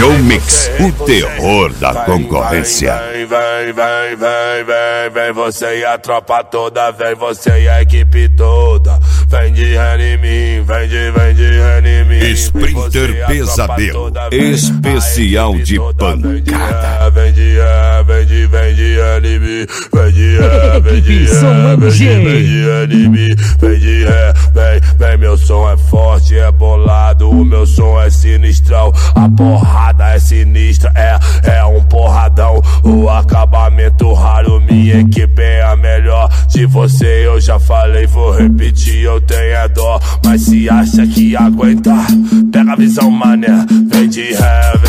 Show Mix, o terror da concorrência. Vem você e a tropa toda, vem você e a equipe toda. Vem de ré em mim, vem de ré em mim. Sprinter Pesadelo, especial de pancada. Vem de ré em mim, vem de ré em mim, vem de ré, vem, meu som é forte, é bolado, o meu som é sinistrão, a porrada é sinistra, é um porradão, o acabamento raro, minha equipe é a melhor. De você eu já falei, vou repetir, eu tenho a dó, mas se acha que aguentar, pega a visão, mané, vem de ré